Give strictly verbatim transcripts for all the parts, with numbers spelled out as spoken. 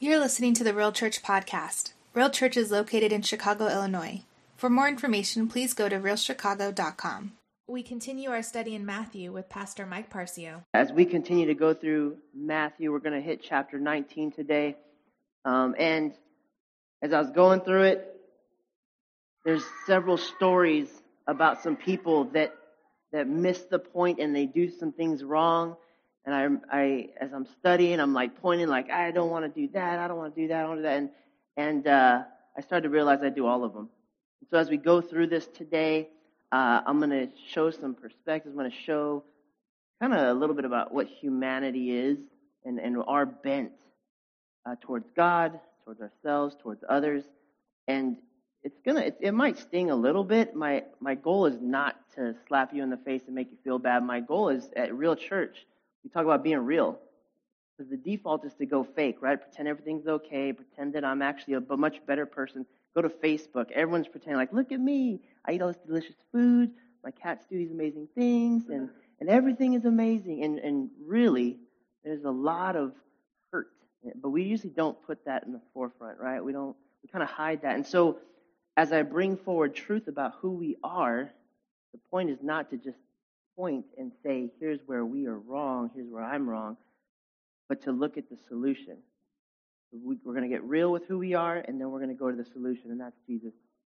You're listening to the Real Church podcast. Real Church is located in Chicago, Illinois. For more information, please go to real chicago dot com. We continue our study in Matthew with Pastor Mike Parcio. As we continue to go through Matthew, we're going to hit chapter nineteen today. Um, and as I was going through it, there's several stories about some people that that miss the point and they do some things wrong. And I, I, as I'm studying, I'm like pointing, like I don't want to do that, I don't want to do that, I don't want to do that, and and uh, I started to realize I do all of them. So as we go through this today, uh, I'm going to show some perspectives. I'm going to show kind of a little bit about what humanity is and and our bent uh, towards God, towards ourselves, towards others, and it's gonna it, it might sting a little bit. My my goal is not to slap you in the face and make you feel bad. My goal is at Real Church. We talk about being real, because the default is to go fake, right? Pretend everything's okay, pretend that I'm actually a much better person. Go to Facebook. Everyone's pretending like, look at me. I eat all this delicious food. My cats do these amazing things, and, and everything is amazing. And, and really, there's a lot of hurt. But we usually don't put that in the forefront, right? We don't. We kind of hide that. And so as I bring forward truth about who we are, the point is not to just point and say, here's where we are wrong, here's where I'm wrong, but to look at the solution. We're going to get real with who we are, and then we're going to go to the solution, and that's Jesus.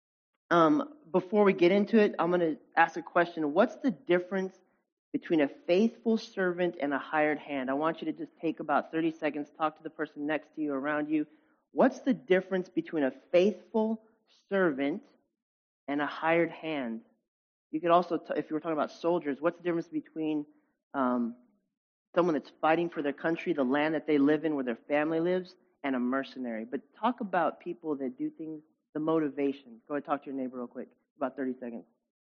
Um, before we get into it, I'm going to ask a question. What's the difference between a faithful servant and a hired hand? I want you to just take about thirty seconds, talk to the person next to you, around you. What's the difference between a faithful servant and a hired hand? You could also, t- if you were talking about soldiers, what's the difference between um, someone that's fighting for their country, the land that they live in, where their family lives, and a mercenary? But talk about people that do things, the motivation. Go ahead, talk to your neighbor real quick. About thirty seconds.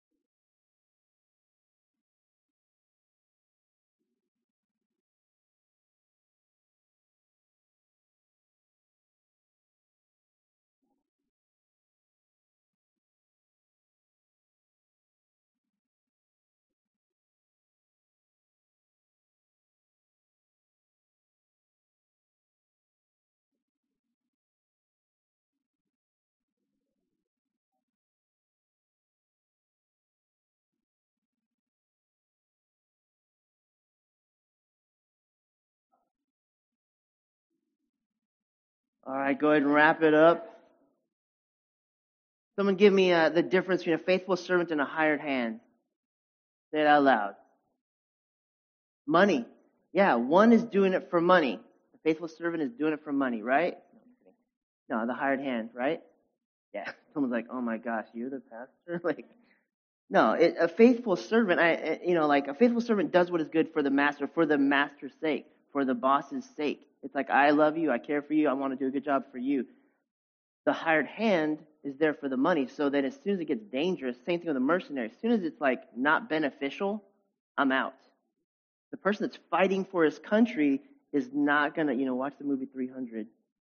All right, go ahead and wrap it up. Someone give me uh, the difference between a faithful servant and a hired hand. Say it out loud. Money. Yeah, one is doing it for money. The faithful servant is doing it for money, right? No, the hired hand, right? Yeah. Someone's like, oh my gosh, you're the pastor? Like, no, it, a faithful servant, I, you know, like a faithful servant does what is good for the master, for the master's sake, for the boss's sake. It's like, I love you, I care for you, I want to do a good job for you. The hired hand is there for the money, so that as soon as it gets dangerous, same thing with the mercenary, as soon as it's like not beneficial, I'm out. The person that's fighting for his country is not going to, you know, watch the movie three hundred.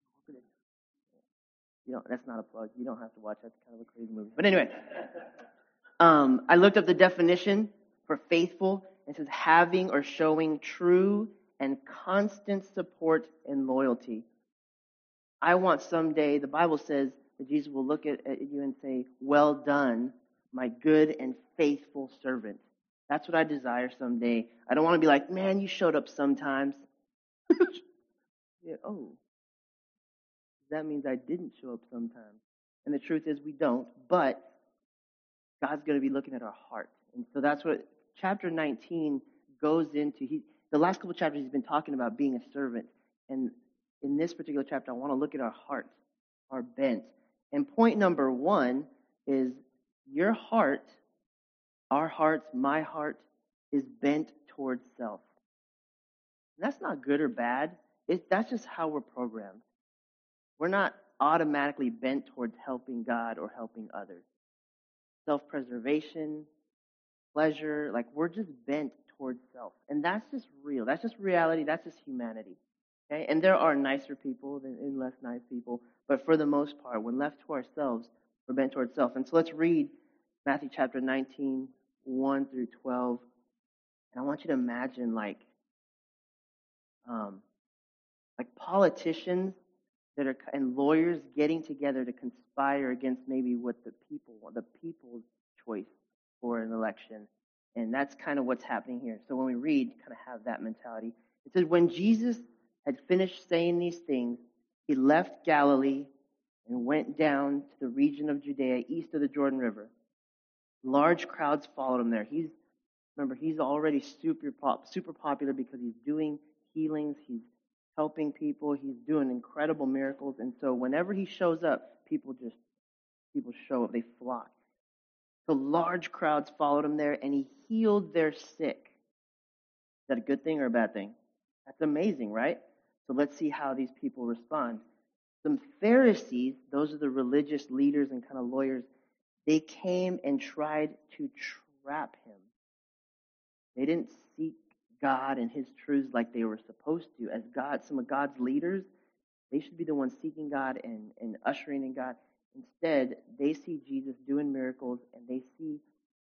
You know, that's not a plug. You don't have to watch. That's kind of a crazy movie. But anyway, um, I looked up the definition for faithful. It says having or showing true and constant support and loyalty. I want someday, the Bible says that Jesus will look at, at you and say, well done, my good and faithful servant. That's what I desire someday. I don't want to be like, man, you showed up sometimes. yeah, oh, that means I didn't show up sometimes. And the truth is we don't, but God's going to be looking at our heart. And so that's what chapter nineteen goes into. He, the last couple of chapters he's been talking about being a servant. And in this particular chapter, I want to look at our heart, our bent. And point number one is your heart, our hearts, my heart, is bent towards self. And that's not good or bad. It, that's just how we're programmed. We're not automatically bent towards helping God or helping others. Self-preservation, pleasure, like we're just bent towards self. And that's just real. That's just reality. That's just humanity. Okay? And there are nicer people than and less nice people. But for the most part, when left to ourselves, we're bent towards self. And so let's read Matthew chapter nineteen, one through twelve. And I want you to imagine like, um, like politicians that are and lawyers getting together to conspire against maybe what the people want, the people's choice for an election. And that's kind of what's happening here. So when we read, kind of have that mentality. It says, when Jesus had finished saying these things, he left Galilee and went down to the region of Judea, east of the Jordan River. Large crowds followed him there. He's remember he's already super pop, super popular because he's doing healings, he's helping people, he's doing incredible miracles, and so whenever he shows up, people just people show up, they flock. So large crowds followed him there, and he healed their sick. Is that a good thing or a bad thing? That's amazing, right? So let's see how these people respond. Some Pharisees, those are the religious leaders and kind of lawyers, they came and tried to trap him. They didn't seek God and his truths like they were supposed to. As God, some of God's leaders, they should be the ones seeking God and, and ushering in God. Instead, they see Jesus doing miracles, and they see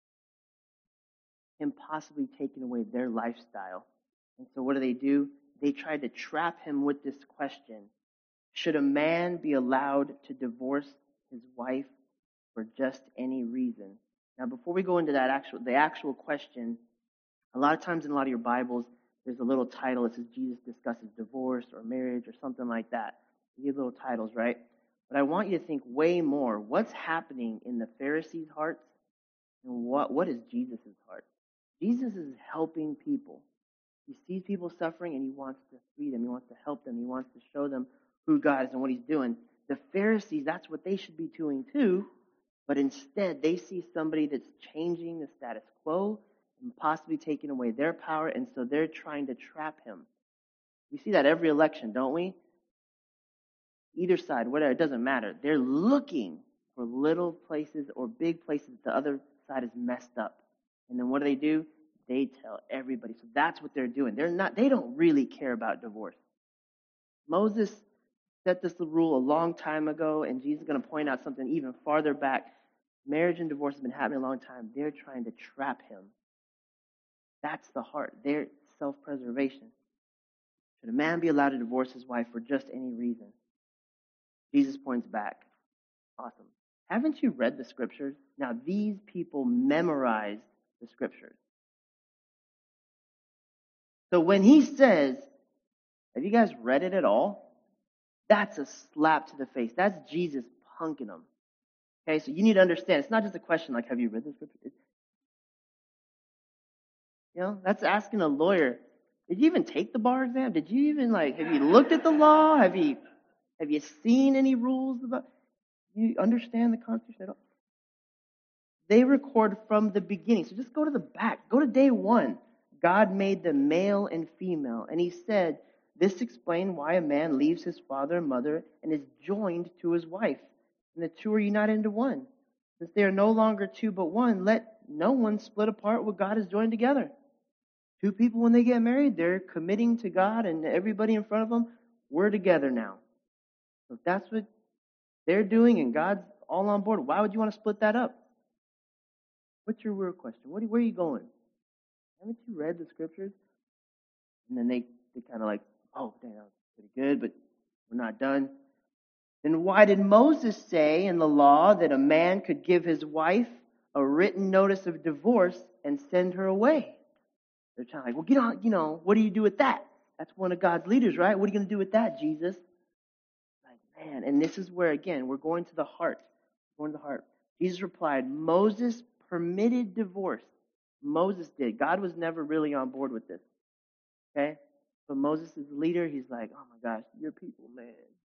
him possibly taking away their lifestyle. And so what do they do? They try to trap him with this question. Should a man be allowed to divorce his wife for just any reason? Now, before we go into that actual, the actual question, a lot of times in a lot of your Bibles, there's a little title that says Jesus discusses divorce or marriage or something like that. You get little titles, right? But I want you to think way more. What's happening in the Pharisees' hearts, and what, what is Jesus' heart? Jesus is helping people. He sees people suffering, and he wants to free them. He wants to help them. He wants to show them who God is and what he's doing. The Pharisees, that's what they should be doing too, but instead they see somebody that's changing the status quo and possibly taking away their power, and so they're trying to trap him. We see that every election, don't we? Either side, whatever, it doesn't matter. They're looking for little places or big places the other side is messed up. And then what do they do? They tell everybody. So that's what they're doing. They're not, they don't really care about divorce. Moses set this rule a long time ago, and Jesus is going to point out something even farther back. Marriage and divorce has been happening a long time. They're trying to trap him. That's the heart. Their self-preservation. Should a man be allowed to divorce his wife for just any reason? Jesus points back. Awesome. Haven't you read the scriptures? Now, these people memorized the scriptures. So when he says, have you guys read it at all? That's a slap to the face. That's Jesus punking them. Okay, so you need to understand, it's not just a question like, have you read the scripture? It's, you know, that's asking a lawyer, did you even take the bar exam? Did you even, like, have you looked at the law? Have you, have you seen any rules about, do you understand the Constitution at all? They record from the beginning. So just go to the back. Go to day one. God made them male and female, and he said, this explained why a man leaves his father and mother and is joined to his wife, and the two are united into one. Since they are no longer two but one, let no one split apart what God has joined together. Two people, when they get married, they're committing to God, and everybody in front of them, we're together now. So if that's what they're doing and God's all on board, why would you want to split that up? What's your real question? What, where are you going? Haven't you read the scriptures? And then they, they kind of like, oh, dang, that was pretty good, but we're not done. Then why did Moses say in the law that a man could give his wife a written notice of divorce and send her away? They're trying like, well, get on, you know, what do you do with that? That's one of God's leaders, right? What are you going to do with that, Jesus? Like, man, and this is where, again, we're going to the heart. We're going to the heart. Jesus replied, Moses permitted divorce. Moses did. God was never really on board with this. Okay? But Moses is the leader. He's like, oh my gosh, your people, man.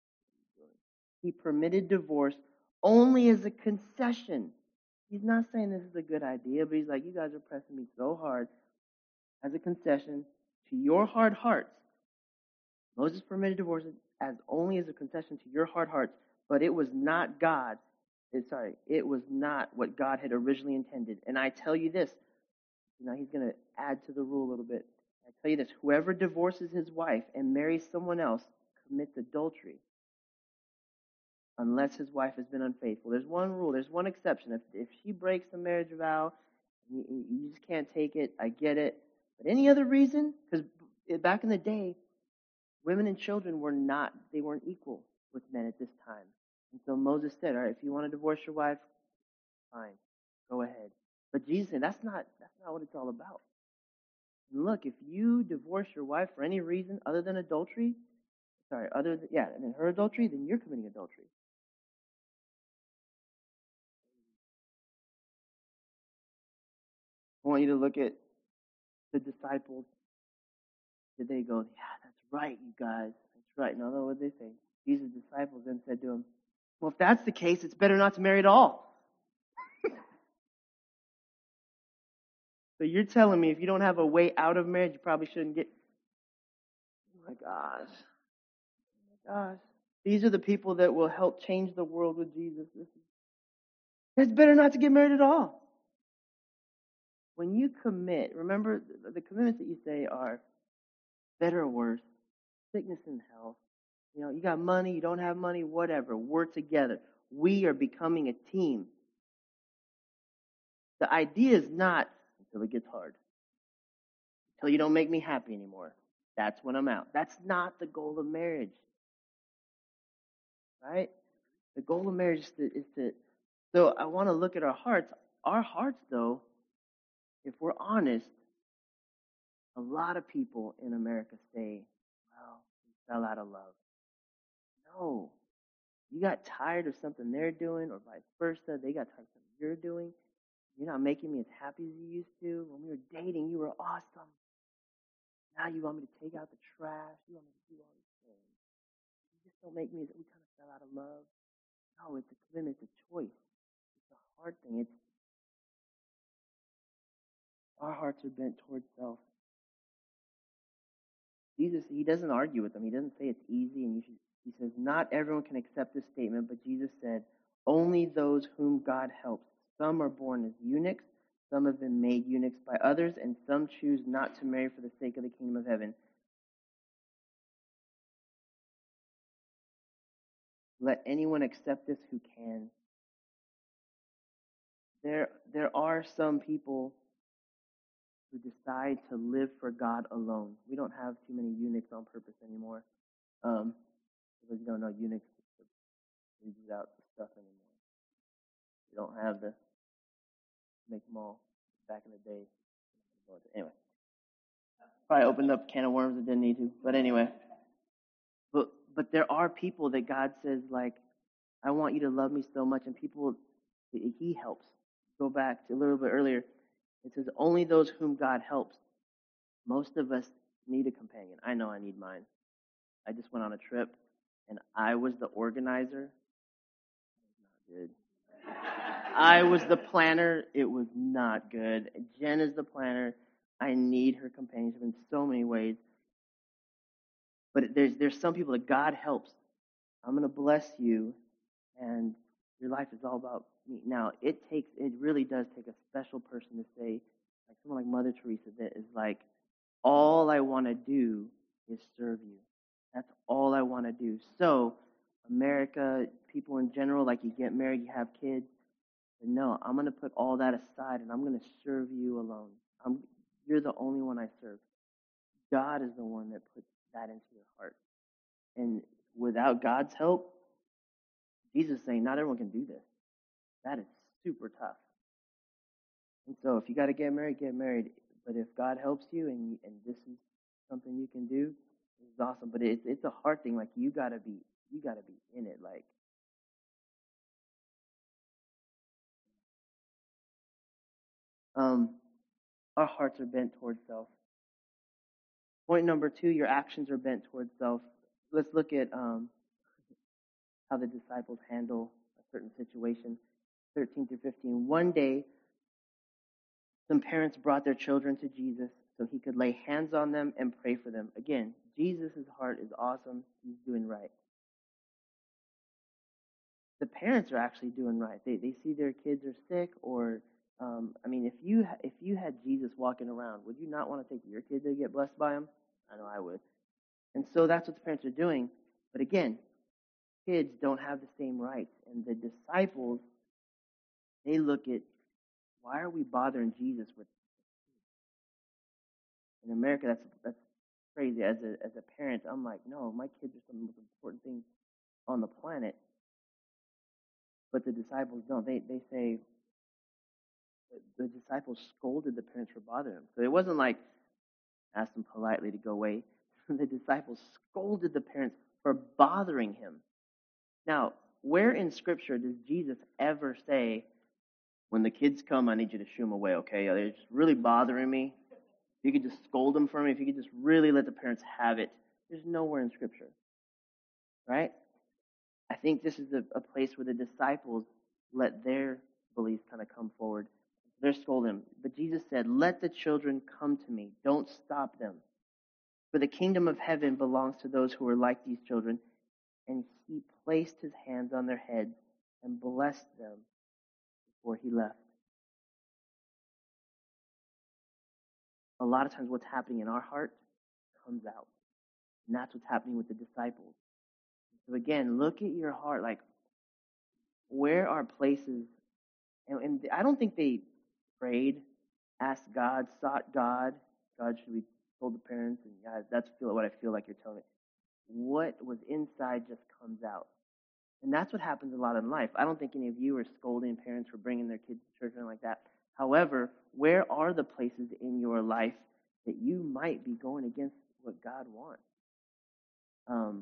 He permitted divorce only as a concession. He's not saying this is a good idea, but he's like, you guys are pressing me so hard. As a concession to your hard hearts. Moses permitted divorce as only as a concession to your hard hearts, but it was not God. Sorry, it was not what God had originally intended. And I tell you this, now he's going to add to the rule a little bit. I tell you this, whoever divorces his wife and marries someone else commits adultery unless his wife has been unfaithful. There's one rule, there's one exception. If, if she breaks the marriage vow, you, you just can't take it, I get it. But any other reason? Because back in the day, women and children were not, they weren't equal. with men at this time. And so Moses said, all right, if you want to divorce your wife, fine, go ahead. But Jesus said, that's not, that's not what it's all about. And look, if you divorce your wife for any reason other than adultery, sorry, other than, yeah, and her adultery, then you're committing adultery. I want you to look at the disciples. Did they go, yeah, that's right, you guys. That's right. No, no, what did they say? Jesus' disciples then said to him, well, if that's the case, it's better not to marry at all. So you're telling me if you don't have a way out of marriage, you probably shouldn't get... Oh my gosh. Oh my gosh. These are the people that will help change the world with Jesus. This is... It's better not to get married at all. When you commit, remember the commitments that you say are better or worse, sickness and health. You know, you got money, you don't have money, whatever. We're together. We are becoming a team. The idea is not until it gets hard. Until you don't make me happy anymore. That's when I'm out. That's not the goal of marriage. Right? The goal of marriage is to, is to so I want to look at our hearts. Our hearts, though, if we're honest, a lot of people in America say, well, we fell out of love. No. You got tired of something they're doing, or vice versa. They got tired of something you're doing. You're not making me as happy as you used to. When we were dating, you were awesome. Now you want me to take out the trash. You want me to do all these things. You just don't make me, we kind of fell out of love. No, it's a commitment, it's a choice. It's a hard thing. It's our hearts are bent towards self. Jesus, he doesn't argue with them. He doesn't say it's easy and you should. He says, not everyone can accept this statement, but Jesus said, only those whom God helps. Some are born as eunuchs, some have been made eunuchs by others, and some choose not to marry for the sake of the kingdom of heaven. Let anyone accept this who can. There, there are some people who decide to live for God alone. We don't have too many eunuchs on purpose anymore. Um, because you don't know, eunuchs reads out the stuff anymore. We don't have the make them all back in the day. Anyway, probably opened up a can of worms that didn't need to. But anyway, but but there are people that God says, like, I want you to love me so much, and people, he helps. Go back to a little bit earlier. It says, only those whom God helps. Most of us need a companion. I know I need mine. I just went on a trip, and I was the organizer. It was not good. I was the planner. It was not good. Jen is the planner. I need her companionship in so many ways. But there's there's some people that God helps. I'm going to bless you, and your life is all about me. Now, it takes it really does take a special person to say, like someone like Mother Teresa, that is like, all I want to do is serve you. That's all I want to do. So, America, people in general, like you get married, you have kids. And no, I'm going to put all that aside, and I'm going to serve you alone. I'm, you're the only one I serve. God is the one that puts that into your heart. And without God's help, Jesus is saying not everyone can do this. That is super tough. And so if you got to get married, get married. But if God helps you and and this is something you can do, this is awesome. But it's it's a hard thing. Like you gotta be you gotta be in it. Like um, our hearts are bent towards self. Point number two, your actions are bent towards self. Let's look at um, how the disciples handle a certain situation. thirteen through fifteen. One day, some parents brought their children to Jesus so he could lay hands on them and pray for them. Again, Jesus' heart is awesome. He's doing right. The parents are actually doing right. They they see their kids are sick, or um, I mean, if you if you had Jesus walking around, would you not want to take your kid to get blessed by him? I know I would. And so that's what the parents are doing. But again, kids don't have the same rights, and the disciples, they look at, why are we bothering Jesus with? In America, that's that's crazy. As a as a parent, I'm like, no, my kids are some of the most important things on the planet. But the disciples don't. They they say the disciples scolded the parents for bothering them. So it wasn't like asked them politely to go away. The disciples scolded the parents for bothering him. Now, where in Scripture does Jesus ever say, when the kids come, I need you to shoo them away, okay? They're just really bothering me. If you could just scold them for me, if you could just really let the parents have it. There's nowhere in Scripture, right? I think this is a, a place where the disciples let their beliefs kind of come forward. They're scolding him. But Jesus said, let the children come to me. Don't stop them. For the kingdom of heaven belongs to those who are like these children. And he placed his hands on their heads and blessed them before he left. A lot of times what's happening in our heart comes out. And that's what's happening with the disciples. So again, look at your heart. Like, where are places? And, and I don't think they prayed, asked God, sought God. God, should we told the parents? And God, that's feel what I feel like you're telling me. What was inside just comes out. And that's what happens a lot in life. I don't think any of you are scolding parents for bringing their kids to church or anything like that. However, where are the places in your life that you might be going against what God wants? Um,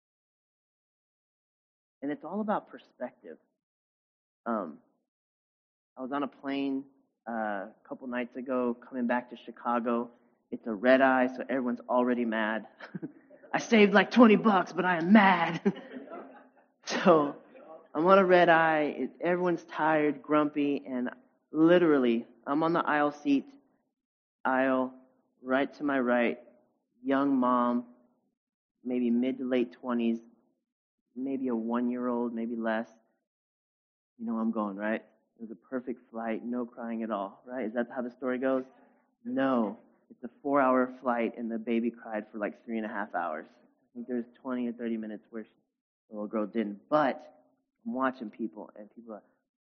and it's all about perspective. Um, I was on a plane uh, a couple nights ago coming back to Chicago. It's a red eye, so everyone's already mad. I saved like twenty bucks, but I am mad. So I'm on a red eye. It, everyone's tired, grumpy, and literally I'm on the aisle seat, aisle, right to my right, young mom, maybe mid to late twenties, maybe a one-year-old, maybe less. You know I'm going, right? It was a perfect flight, no crying at all, right? Is that how the story goes? No. It's a four-hour flight, and the baby cried for like three and a half hours. I think there's twenty or thirty minutes where she, the little girl didn't. But I'm watching people, and people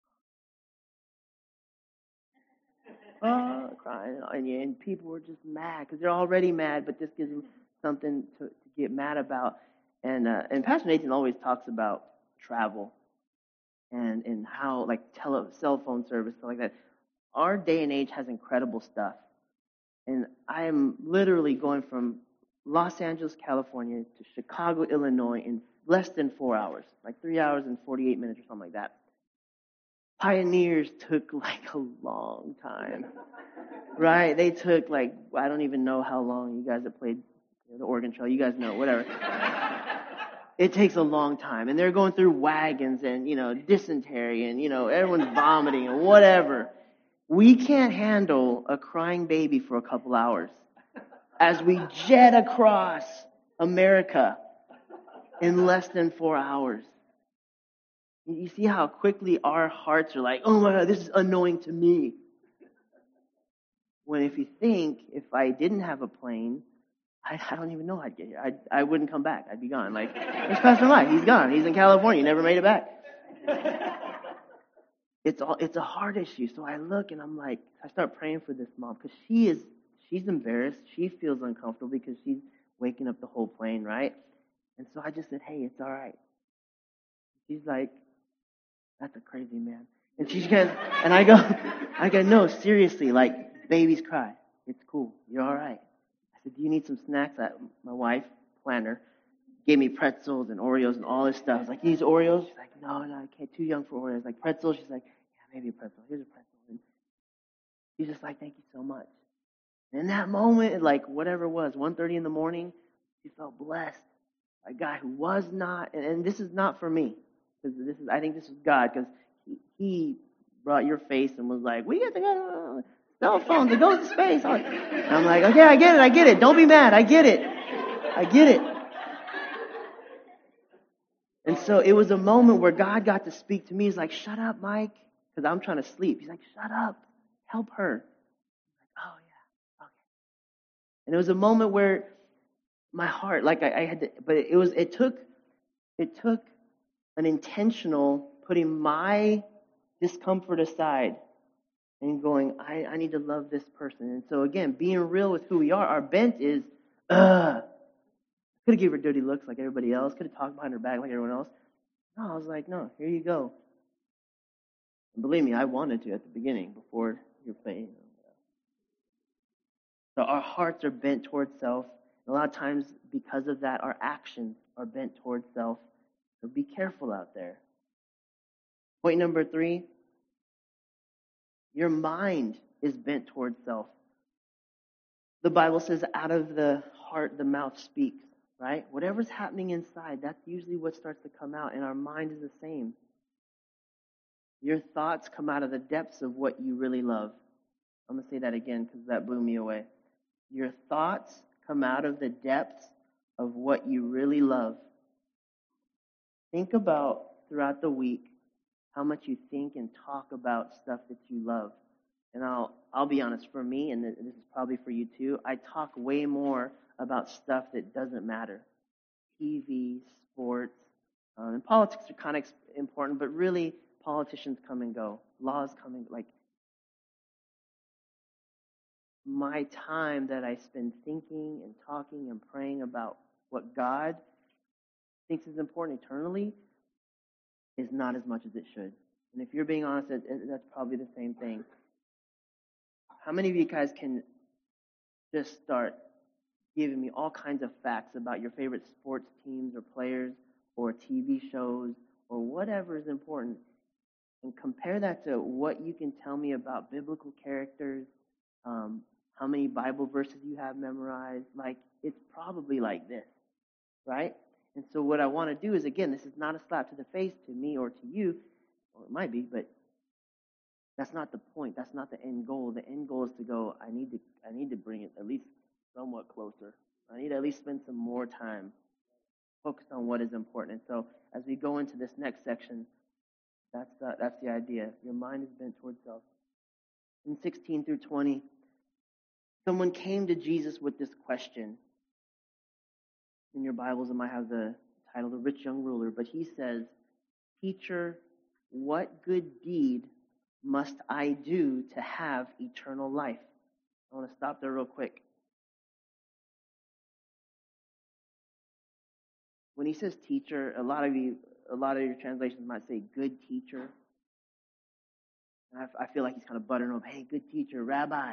are, oh, crying. And, and people were just mad because they're already mad, but this gives them something to, to get mad about. And uh, and Pastor Nathan always talks about travel and, and how, like, tele, cell phone service, stuff like that. Our day and age has incredible stuff. And I am literally going from Los Angeles, California to Chicago, Illinois in less than four hours, like three hours and forty-eight minutes or something like that. Pioneers took like a long time, right? They took like, I don't even know how long. You guys that played the Oregon Trail, you guys know, whatever. It takes a long time. And they're going through wagons and, you know, dysentery and, you know, everyone's vomiting and whatever. We can't handle a crying baby for a couple hours as we jet across America in less than four hours. You see how quickly our hearts are like, oh my God, this is annoying to me. When if you think, if I didn't have a plane, I, I don't even know I'd get here. I I wouldn't come back. I'd be gone. Like, it's Pastor Mike. He's gone. He's in California. Never made it back. It's all, it's a hard issue. So I look and I'm like, I start praying for this mom because she is, she's embarrassed. She feels uncomfortable because she's waking up the whole plane, right? And so I just said, hey, it's all right. She's like, that's a crazy man. And she goes, and I go, I go, no, seriously, like babies cry. It's cool. You're all right. I said, do you need some snacks? I, my wife, planner, gave me pretzels and Oreos and all this stuff. I was like, these Oreos? She's like, no, no, I can't. Too young for Oreos. Like pretzels? She's like, yeah, maybe a pretzel. Here's a pretzel. And she's just like, thank you so much. And in that moment, like whatever it was, one thirty in the morning, she felt blessed. A guy who was not, and, and this is not for me, because this is, I think this is God, because he, he brought your face and was like, we get to go cell phones to go to space. And I'm like, okay, I get it, I get it. Don't be mad. I get it. I get it. And so it was a moment where God got to speak to me. He's like, shut up, Mike, because I'm trying to sleep. He's like, shut up. Help her. I'm like, oh, yeah, okay. And it was a moment where my heart, like I, I had to, but it was, it took, it took an intentional putting my discomfort aside and going, I, I need to love this person. And so again, being real with who we are, our bent is, ugh. Could have gave her dirty looks like everybody else. Could have talked behind her back like everyone else. was like, no, here you go. And believe me, I wanted to at the beginning before your faith. So our hearts are bent towards self. And a lot of times, because of that, our actions are bent towards self. So be careful out there. Point number three, your mind is bent towards self. The Bible says, out of the heart, the mouth speaks, right? Whatever's happening inside, that's usually what starts to come out, and our mind is the same. Your thoughts come out of the depths of what you really love. I'm going to say that again because that blew me away. Your thoughts come out of the depths of what you really love. Think about throughout the week how much you think and talk about stuff that you love. And I'll I'll be honest, for me, and this is probably for you too, I talk way more about stuff that doesn't matter. T V, sports, um, and politics are kind of important, but really politicians come and go. Laws come and like my time that I spend thinking and talking and praying about what God thinks is important eternally is not as much as it should. And if you're being honest, it, it, that's probably the same thing. How many of you guys can just start giving me all kinds of facts about your favorite sports teams or players or T V shows or whatever is important and compare that to what you can tell me about biblical characters, um, how many Bible verses you have memorized? Like, it's probably like this, right? And so what I want to do is, again, this is not a slap to the face to me or to you, or it might be, but that's not the point. That's not the end goal. The end goal is to go, I need to I need to bring it at least somewhat closer. I need to at least spend some more time focused on what is important. And so as we go into this next section, that's the, that's the idea. Your mind is bent towards self. In sixteen through twenty, someone came to Jesus with this question. In your Bibles, it might have the title, The Rich Young Ruler, but he says, Teacher, what good deed must I do to have eternal life? I want to stop there real quick. When he says teacher, a lot of you, a lot of your translations might say good teacher. And I, I feel like he's kind of buttering up. Hey, good teacher, rabbi.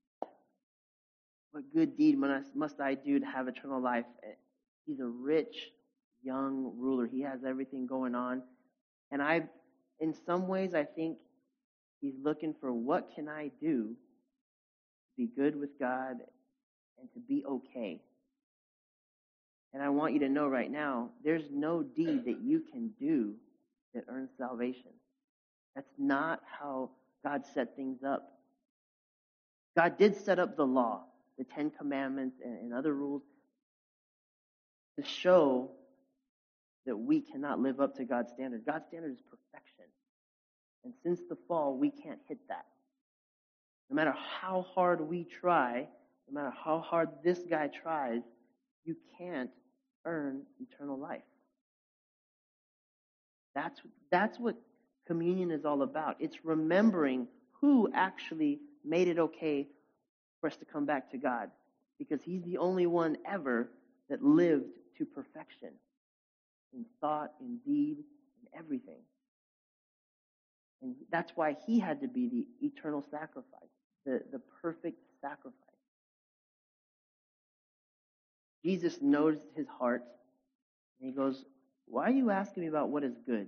What good deed must, must I do to have eternal life? He's a rich, young ruler. He has everything going on. And I, in some ways, I think he's looking for what can I do to be good with God and to be okay. And I want you to know right now, there's no deed that you can do that earns salvation. That's not how God set things up. God did set up the law, the Ten Commandments and, and other rules to show that we cannot live up to God's standard. God's standard is perfection. And since the fall, we can't hit that. No matter how hard we try, no matter how hard this guy tries, you can't earn eternal life. That's, that's what communion is all about. It's remembering who actually made it okay for us to come back to God. Because he's the only one ever that lived to perfection in thought, in deed, in everything. And that's why he had to be the eternal sacrifice, the, the perfect sacrifice. Jesus knows his heart, and he goes, why are you asking me about what is good?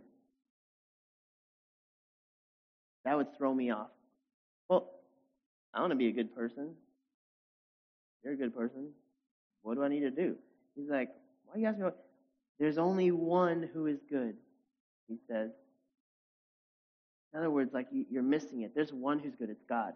That would throw me off. Well, I want to be a good person. You're a good person. What do I need to do? He's like, why are you asking me about? There's only one who is good, he says. In other words, like you're missing it. There's one who's good. It's God.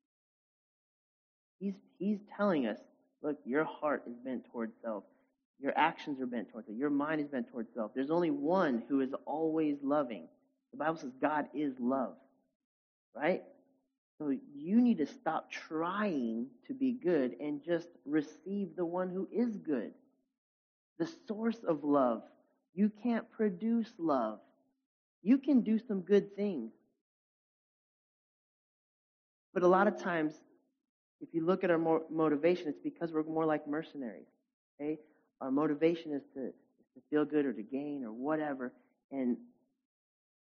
He's, he's telling us, look, your heart is bent towards self. Your actions are bent towards it. Your mind is bent towards self. There's only one who is always loving. The Bible says God is love, right? So you need to stop trying to be good and just receive the one who is good. The source of love. You can't produce love. You can do some good things. But a lot of times, if you look at our mo- motivation, it's because we're more like mercenaries. Okay? Our motivation is to, is to feel good or to gain or whatever. And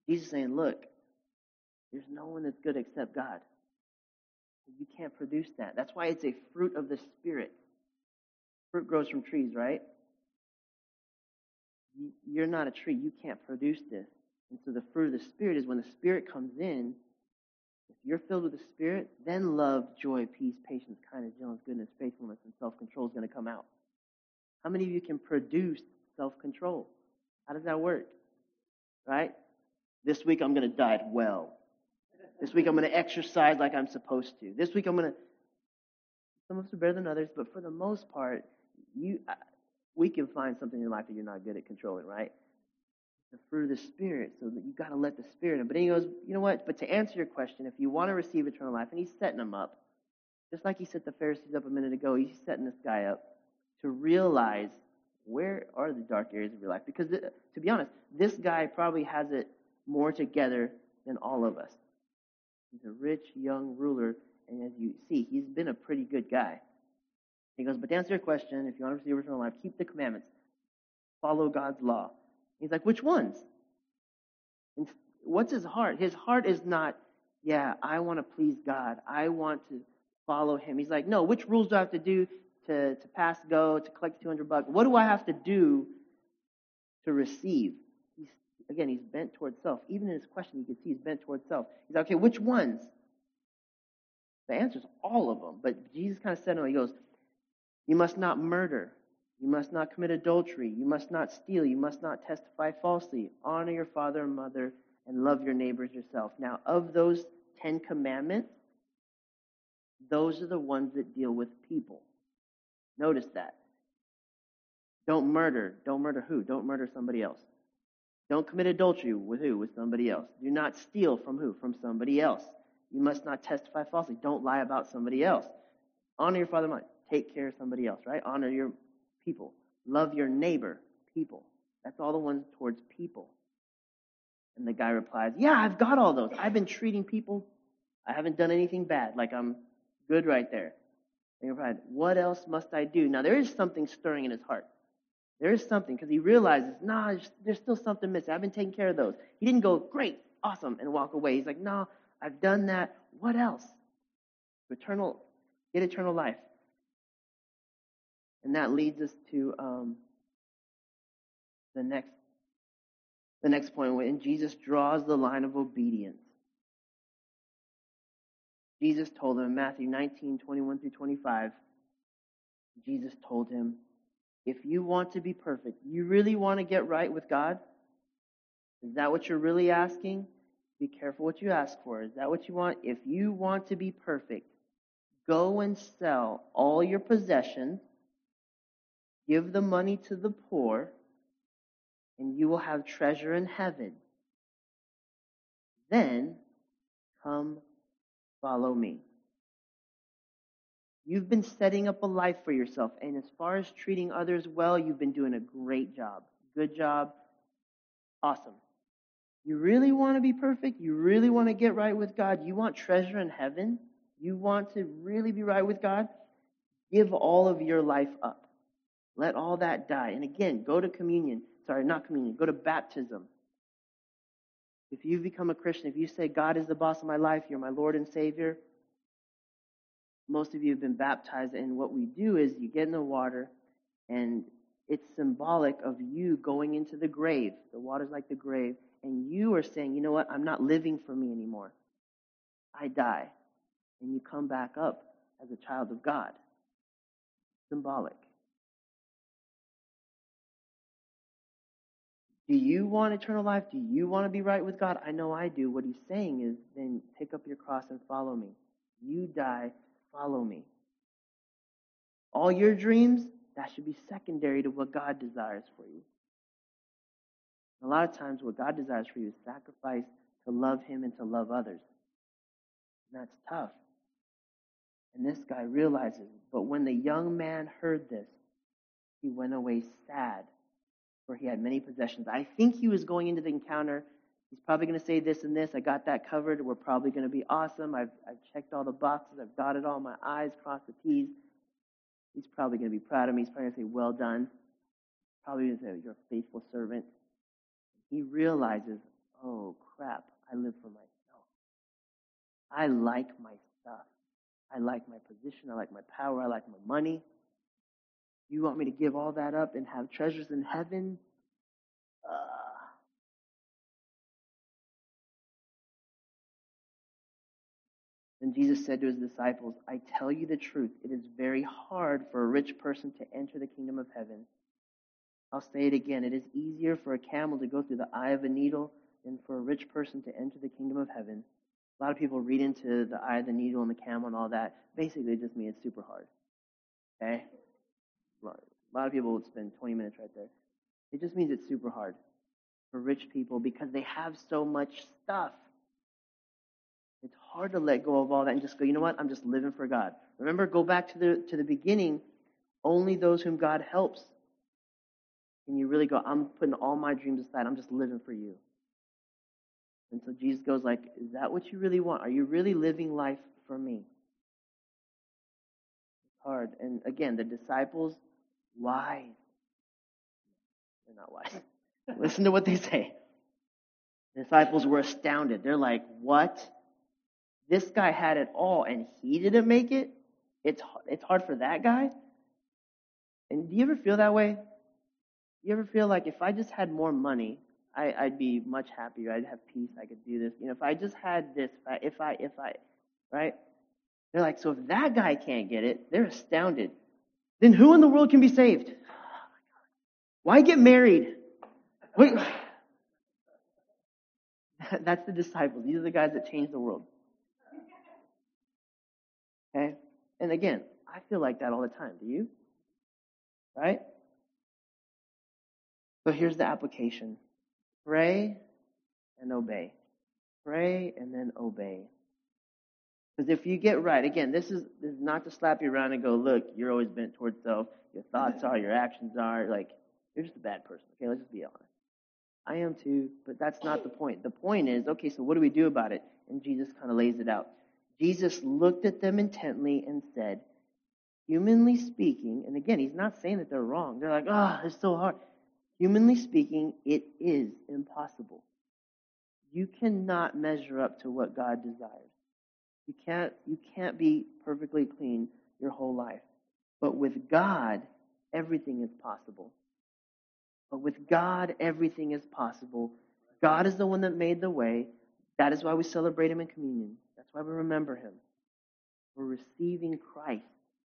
Jesus is saying, look, there's no one that's good except God. You can't produce that. That's why it's a fruit of the Spirit. Fruit grows from trees, right? You're not a tree. You can't produce this. And so the fruit of the Spirit is when the Spirit comes in, if you're filled with the Spirit, then love, joy, peace, patience, kindness, gentleness, goodness, faithfulness, and self-control is going to come out. How many of you can produce self-control? How does that work? Right? This week I'm going to diet well. This week I'm going to exercise like I'm supposed to. This week I'm going to... Some of us are better than others, but for the most part, you, we can find something in your life that you're not good at controlling, right? The fruit of the Spirit, so that you got to let the Spirit in. But then he goes, you know what? But to answer your question, if you want to receive eternal life, and he's setting them up, just like he set the Pharisees up a minute ago, he's setting this guy up to realize where are the dark areas of your life. Because th- to be honest, this guy probably has it more together than all of us. He's a rich, young ruler, and as you see, he's been a pretty good guy. He goes, but to answer your question, if you want to receive eternal life, keep the commandments. Follow God's law. He's like, which ones? And what's his heart? His heart is not, yeah, I want to please God. I want to follow him. He's like, no, which rules do I have to do to, to pass go, to collect two hundred bucks? What do I have to do to receive? He's, again, he's bent towards self. Even in his question, you can see he's bent towards self. He's like, okay, which ones? The answer is all of them. But Jesus kind of said, no, he goes, you must not murder. You must not commit adultery. You must not steal. You must not testify falsely. Honor your father and mother and love your neighbors yourself. Now, of those Ten Commandments, those are the ones that deal with people. Notice that. Don't murder. Don't murder who? Don't murder somebody else. Don't commit adultery with who? With somebody else. Do not steal from who? From somebody else. You must not testify falsely. Don't lie about somebody else. Honor your father and mother. Take care of somebody else, right? Honor your people. Love your neighbor, people. That's all the ones towards people. And the guy replies, yeah, I've got all those. I've been treating people. I haven't done anything bad. Like I'm good right there. And he replied, what else must I do? Now there is something stirring in his heart. There is something because he realizes, nah, there's, there's still something missing. I've been taking care of those. He didn't go, great, awesome, and walk away. He's like, no, I've done that. What else? Eternal, get eternal life. And that leads us to um, the next the next point, when Jesus draws the line of obedience. Jesus told him in Matthew nineteen, twenty-one through twenty-five, Jesus told him, if you want to be perfect, you really want to get right with God? Is that what you're really asking? Be careful what you ask for. Is that what you want? If you want to be perfect, go and sell all your possessions, give the money to the poor, and you will have treasure in heaven. Then come follow me. You've been setting up a life for yourself, and as far as treating others well, you've been doing a great job. Good job. Awesome. You really want to be perfect? You really want to get right with God? You want treasure in heaven? You want to really be right with God? Give all of your life up. Let all that die. And again, go to communion. Sorry, not communion. Go to baptism. If you've become a Christian, if you say, God is the boss of my life, you're my Lord and Savior, most of you have been baptized. And what we do is you get in the water, and it's symbolic of you going into the grave. The water's like the grave. And you are saying, you know what? I'm not living for me anymore. I die. And you come back up as a child of God. Symbolic. Do you want eternal life? Do you want to be right with God? I know I do. What he's saying is, then pick up your cross and follow me. You die, follow me. All your dreams, that should be secondary to what God desires for you. A lot of times what God desires for you is sacrifice to love him and to love others. And that's tough. And this guy realizes, but when the young man heard this, he went away sad, for he had many possessions. I think he was going into the encounter. He's probably going to say this and this. I got that covered. We're probably going to be awesome. I've, I've checked all the boxes. I've dotted all my I's, crossed the T's. He's probably going to be proud of me. He's probably going to say, well done. Probably going to say, you're a faithful servant. He realizes, oh crap, I live for myself. I like my stuff. I like my position. I like my power. I like my money. You want me to give all that up and have treasures in heaven? Uh, and Jesus said to his disciples, I tell you the truth, it is very hard for a rich person to enter the kingdom of heaven. I'll say it again. It is easier for a camel to go through the eye of a needle than for a rich person to enter the kingdom of heaven. A lot of people read into the eye of the needle and the camel and all that. Basically, it just means it's super hard. Okay? A lot of people would spend twenty minutes right there. It just means it's super hard for rich people because they have so much stuff. It's hard to let go of all that and just go, you know what? I'm just living for God. Remember, go back to the to the beginning. Only those whom God helps. And you really go, I'm putting all my dreams aside. I'm just living for you. And so Jesus goes like, is that what you really want? Are you really living life for me? It's hard. And again, the disciples, wise. They're not wise. Listen to what they say. The disciples were astounded. They're like, what? This guy had it all and he didn't make it? It's it's hard for that guy? And do you ever feel that way? You ever feel like if I just had more money, I, I'd be much happier. I'd have peace. I could do this. You know, if I just had this, if I, if I, if I, right? They're like, so if that guy can't get it, they're astounded. Then who in the world can be saved? Why get married? Wait. That's the disciples. These are the guys that changed the world. Okay? And again, I feel like that all the time. Do you? Right? So here's the application. Pray and obey. Pray and then obey. Because if you get right, again, this is, this is not to slap you around and go, look, you're always bent towards self. Your thoughts are, your actions are, like, you're just a bad person. Okay, let's just be honest. I am too, but that's not the point. The point is, okay, so what do we do about it? And Jesus kind of lays it out. Jesus looked at them intently and said, humanly speaking, and again, he's not saying that they're wrong. They're like, oh, it's so hard. Humanly speaking, it is impossible. You cannot measure up to what God desires. You can't, you can't be perfectly clean your whole life. But with God, everything is possible. But with God, everything is possible. God is the one that made the way. That is why we celebrate Him in communion. That's why we remember Him. We're receiving Christ.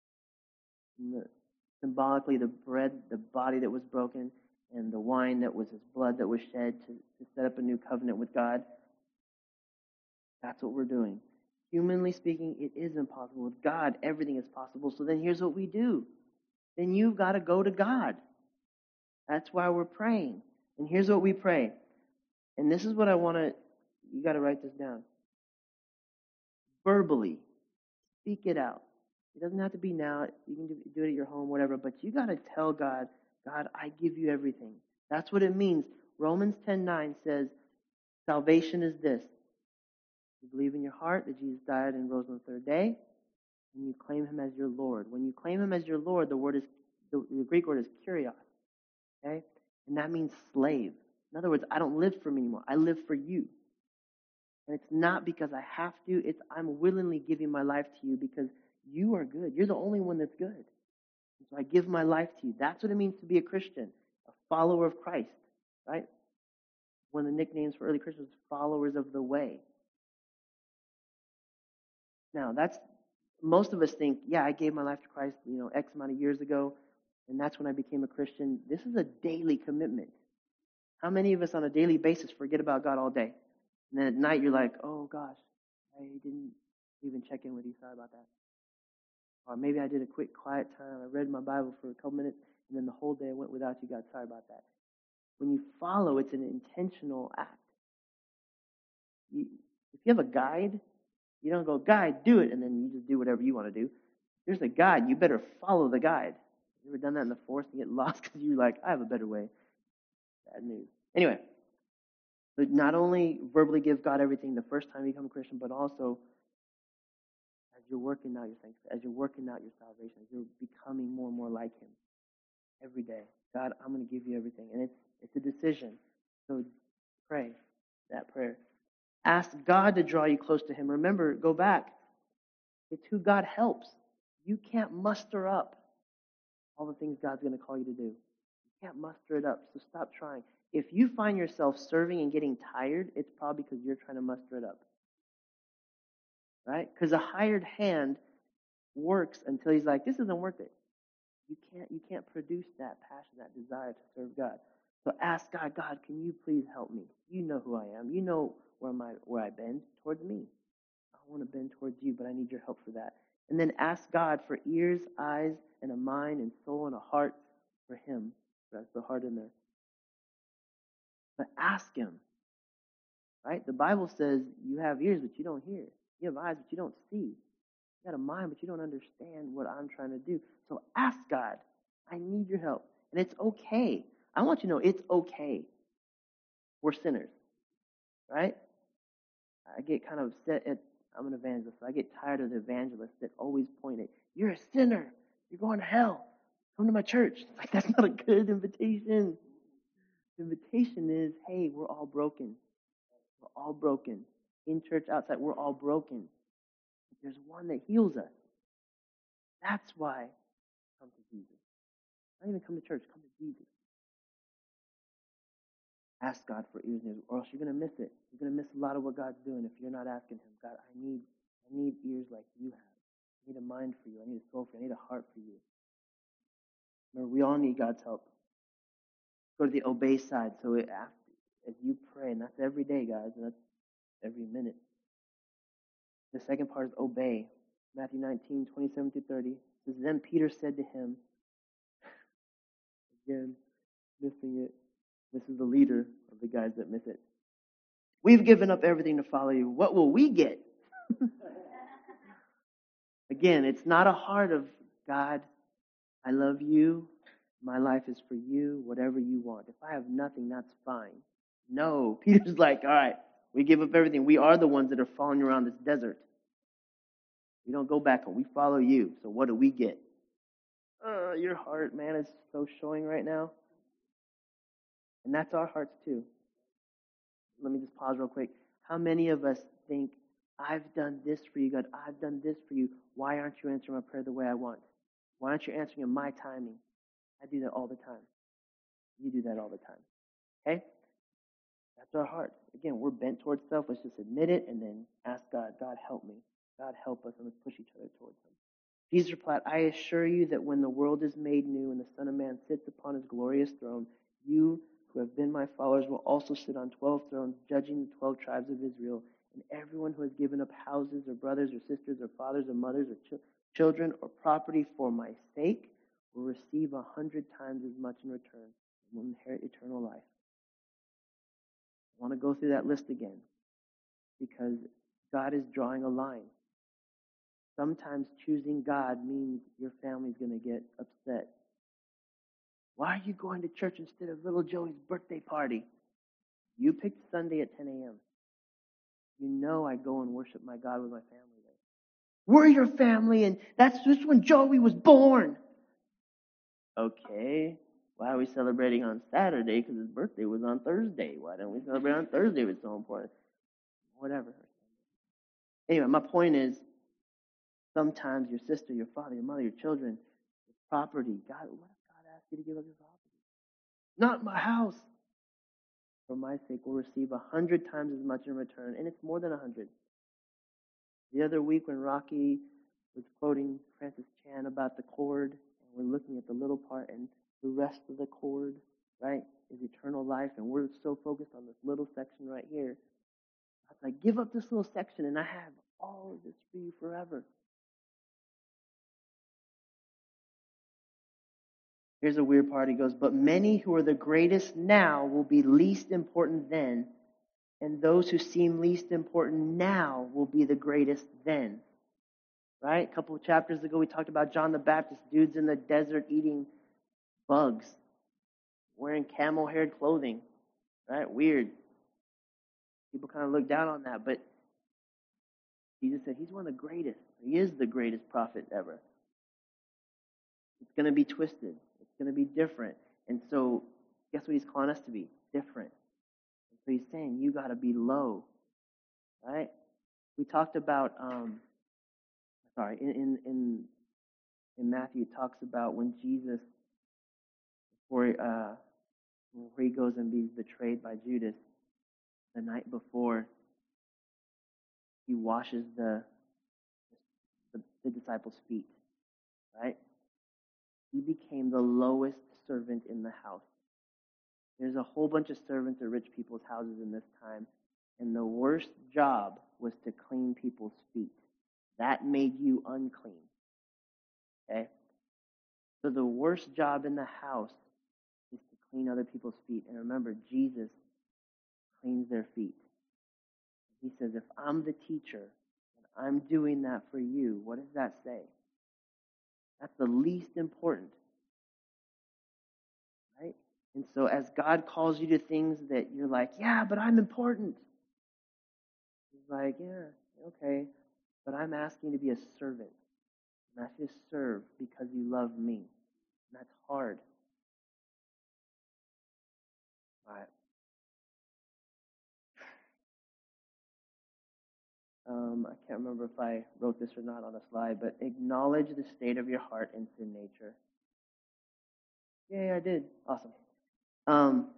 The, symbolically, the bread, the body that was broken, and the wine that was His blood that was shed to, to set up a new covenant with God. That's what we're doing. Humanly speaking, it is impossible. With God, everything is possible. So then here's what we do. Then you've got to go to God. That's why we're praying. And here's what we pray. And this is what I want to, you got to write this down. Verbally, speak it out. It doesn't have to be now. You can do it at your home, whatever. But you got to tell God, God, I give you everything. That's what it means. Romans ten nine says, salvation is this. You believe in your heart that Jesus died and rose on the third day, and you claim Him as your Lord. When you claim Him as your Lord, the word is the, the Greek word is kurios. Okay? And that means slave. In other words, I don't live for me anymore. I live for you. And it's not because I have to. It's I'm willingly giving my life to you because you are good. You're the only one that's good. And so I give my life to you. That's what it means to be a Christian, a follower of Christ, right? One of the nicknames for early Christians, followers of the way. Now, that's, most of us think, yeah, I gave my life to Christ, you know, X amount of years ago, and that's when I became a Christian. This is a daily commitment. How many of us on a daily basis forget about God all day? And then at night you're like, oh gosh, I didn't even check in with you. Sorry about that. Or maybe I did a quick quiet time. I read my Bible for a couple minutes, and then the whole day I went without you. God, sorry about that. When you follow, it's an intentional act. You, if you have a guide, you don't go, guide, do it, and then you just do whatever you want to do. There's a guide. You better follow the guide. You ever done that in the forest and get lost because you're like, I have a better way? Bad news. Anyway, but not only verbally give God everything the first time you become a Christian, but also as you're working out your sanctification, as you're working out your salvation, as you're becoming more and more like Him every day. God, I'm going to give you everything. And it's it's a decision. So pray. that prayer. Ask God to draw you close to him. Remember, go back. It's who God helps. You can't muster up all the things God's going to call you to do. You can't muster it up, so stop trying. If you find yourself serving and getting tired, it's probably because you're trying to muster it up. Right? Because a hired hand works until he's like, this isn't worth it. You can't, you can't produce that passion, that desire to serve God. So ask God, God, can you please help me? You know who I am. You know where my where I bend towards me. I want to bend towards you, but I need your help for that. And then ask God for ears, eyes, and a mind and soul and a heart for him. That's the heart in there. But ask him. Right? The Bible says you have ears, but you don't hear. You have eyes, but you don't see. You got a mind, but you don't understand what I'm trying to do. So ask God, I need your help. And it's okay. I want you to know it's okay. We're sinners. Right? I get kind of upset at, I'm an evangelist, so I get tired of the evangelists that always point at, you're a sinner. You're going to hell. Come to my church. It's like, that's not a good invitation. The invitation is, hey, we're all broken. We're all broken. In church, outside, we're all broken. But there's one that heals us. That's why come to Jesus. Not even come to church, come to Jesus. Ask God for ears and ears, or else you're going to miss it. You're going to miss a lot of what God's doing if you're not asking him, God, I need, I need ears like you have. I need a mind for you. I need a soul for you. I need a heart for you. Remember, we all need God's help. Go to the obey side. So it, as you pray, and that's every day, guys, and that's every minute. The second part is obey. Matthew nineteen, twenty-seven through thirty. It says, then Peter said to him, again, missing it. This is the leader of the guys that miss it. We've given up everything to follow you. What will we get? Again, it's not a heart of, God, I love you. My life is for you. Whatever you want. If I have nothing, that's fine. No. Peter's like, all right, we give up everything. We are the ones that are following around this desert. We don't go back home. We follow you. So what do we get? Uh, your heart, man, is so showing right now. And that's our hearts too. Let me just pause real quick. How many of us think, I've done this for you, God. I've done this for you. Why aren't you answering my prayer the way I want? Why aren't you answering in my timing? I do that all the time. You do that all the time. Okay? That's our heart. Again, we're bent towards self. Let's just admit it and then ask God, God, help me. God, help us, and let's push each other towards him. Jesus replied, I assure you that when the world is made new and the Son of Man sits upon his glorious throne, you who have been my followers will also sit on twelve thrones, judging the twelve tribes of Israel. And everyone who has given up houses or brothers or sisters or fathers or mothers or ch- children or property for my sake will receive a hundred times as much in return and will inherit eternal life. I want to go through that list again because God is drawing a line. Sometimes choosing God means your family's going to get upset. Why are you going to church instead of little Joey's birthday party? You picked Sunday at ten a.m. You know I go and worship my God with my family there. We're your family, and that's just when Joey was born. Okay, why are we celebrating on Saturday? Because his birthday was on Thursday. Why don't we celebrate on Thursday if it's so important? Whatever. Anyway, my point is, sometimes your sister, your father, your mother, your children, your property, God, what if God asked you to give up your property? Not my house. For my sake, will receive a hundred times as much in return, and it's more than a hundred. The other week when Rocky was quoting Francis Chan about the cord, and we're looking at the little part, and the rest of the cord, right, is eternal life, and we're so focused on this little section right here. I was like, give up this little section, and I have all of this for you forever. Here's a weird part. He goes, but many who are the greatest now will be least important then, and those who seem least important now will be the greatest then. Right? A couple of chapters ago, we talked about John the Baptist, dudes in the desert eating bugs, wearing camel-haired clothing. Right? Weird. People kind of look down on that, but Jesus said he's one of the greatest. He is the greatest prophet ever. It's going to be twisted. It's going to be different. And so, guess what he's calling us to be? Different. And So he's saying you got to be low, right? We talked about, um, sorry, in, in, in, in Matthew, it talks about when Jesus, before, uh, before he goes and be betrayed by Judas, the night before, he washes the, the, the disciples' feet, right? He became the lowest servant in the house. There's a whole bunch of servants at rich people's houses in this time, and the worst job was to clean people's feet. That made you unclean. Okay? So the worst job in the house is to clean other people's feet. And remember, Jesus cleans their feet. He says, if I'm the teacher and I'm doing that for you, what does that say? That's the least important. Right? And so as God calls you to things that you're like, yeah, but I'm important. He's like, yeah, okay, but I'm asking you to be a servant. I'm asking you to serve because you love me. And that's hard. All right. Um, I can't remember if I wrote this or not on a slide, but acknowledge the state of your heart and sin nature. Yeah, I did. Awesome. Um,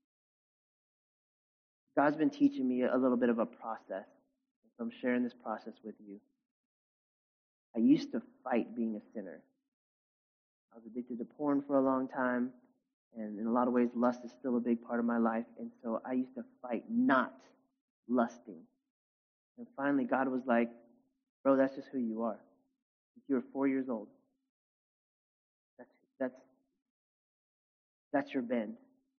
God's been teaching me a little bit of a process. So I'm sharing this process with you. I used to fight being a sinner. I was addicted to porn for a long time, and in a lot of ways, lust is still a big part of my life, and so I used to fight not lusting. And finally, God was like, bro, that's just who you are. If you were four years old, that's that's that's your bend.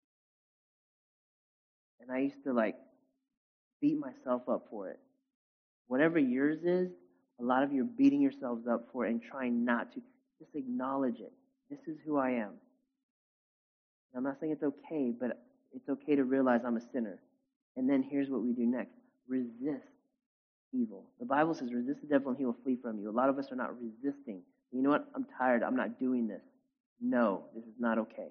And I used to like beat myself up for it. Whatever yours is, a lot of you are beating yourselves up for it and trying not to. Just acknowledge it. This is who I am. And I'm not saying it's okay, but it's okay to realize I'm a sinner. And then here's what we do next. Resist evil. The Bible says resist the devil and he will flee from you. A lot of us are not resisting. You know what? I'm tired. I'm not doing this. No, this is not okay.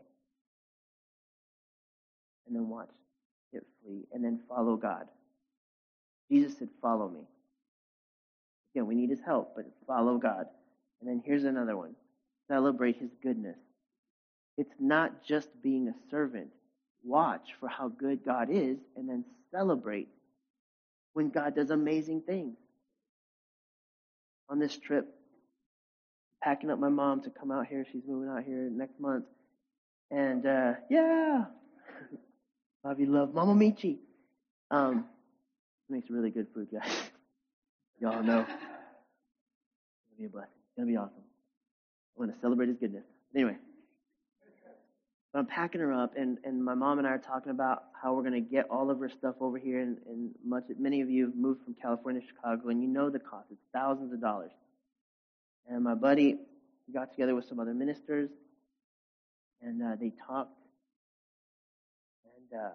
And then watch it flee. And then follow God. Jesus said, follow me. Again, we need his help, but follow God. And then here's another one. Celebrate his goodness. It's not just being a servant. Watch for how good God is and then celebrate when God does amazing things. On this trip, packing up my mom to come out here. She's moving out here next month. And, uh, yeah. Bobby love Mama Michi. Um, makes really good food, guys. Y'all know. It's going to be a blessing. It's going to be awesome. I want to celebrate his goodness. Anyway. But I'm packing her up, and, and my mom and I are talking about how we're going to get all of her stuff over here. And, and much, many of you have moved from California to Chicago, and you know the cost. It's thousands of dollars. And my buddy got together with some other ministers, and uh, they talked. And uh,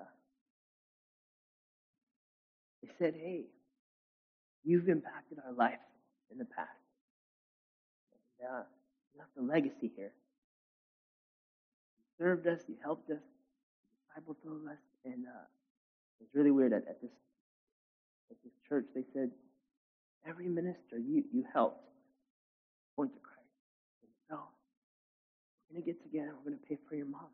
they said, hey, you've impacted our life in the past. And uh, you left a legacy here. You served us, you helped us, you discipled us, and uh, it was really weird at, at this at this church. They said, every minister you, you helped point to Christ. And so, we're going to get together, we're going to pay for your mom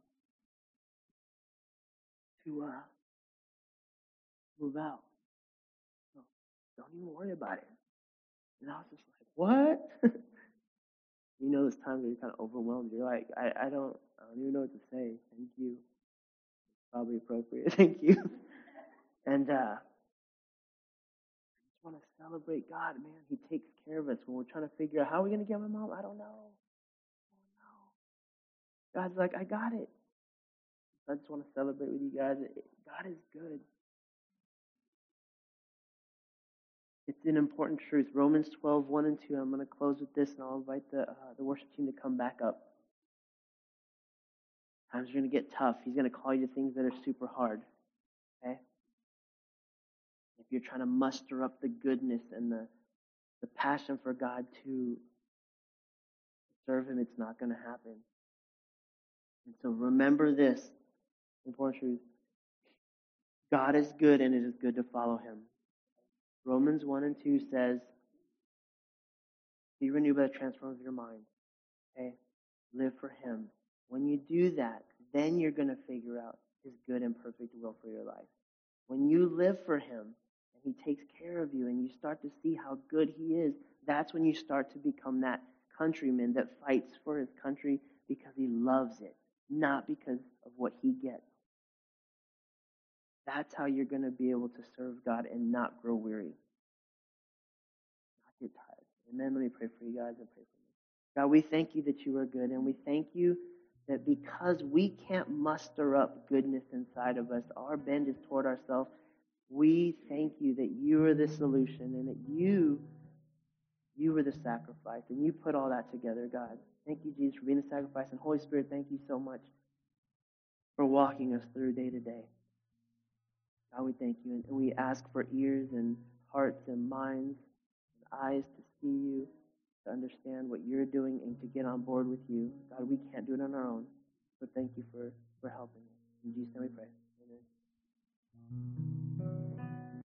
to uh, move out. So, don't even worry about it. And I was just like, what? You know, those times where you're kind of overwhelmed. You're like, I, I don't, I don't even know what to say. Thank you. It's probably appropriate. Thank you. And uh, I just want to celebrate God, man. He takes care of us when we're trying to figure out how we're going to get my mom. I don't know. I don't know. God's like, I got it. I just want to celebrate with you guys. God is good. It's an important truth. Romans twelve, one and two. I'm going to close with this, and I'll invite the uh, the worship team to come back up. Times are going to get tough. He's going to call you to things that are super hard. Okay? If you're trying to muster up the goodness and the, the passion for God to serve him, it's not going to happen. And so remember this important truth. God is good and it is good to follow him. Romans one and two says, be renewed by the transformation of your mind. Okay? Live for him. When you do that, then you're going to figure out his good and perfect will for your life. When you live for him and he takes care of you and you start to see how good he is, that's when you start to become that countryman that fights for his country because he loves it, not because of what he gets. That's how you're going to be able to serve God and not grow weary. Not get tired. Amen. Let me pray for you guys and pray for me. God, we thank you that you are good, and we thank you that because we can't muster up goodness inside of us, our bend is toward ourselves. We thank you that you are the solution and that you, you were the sacrifice, and you put all that together, God. Thank you, Jesus, for being the sacrifice. And Holy Spirit, thank you so much for walking us through day to day. God, we thank you, and we ask for ears and hearts and minds and eyes to see you, to understand what you're doing, and to get on board with you. God, we can't do it on our own, but thank you for, for helping us. In Jesus' name we pray. Amen.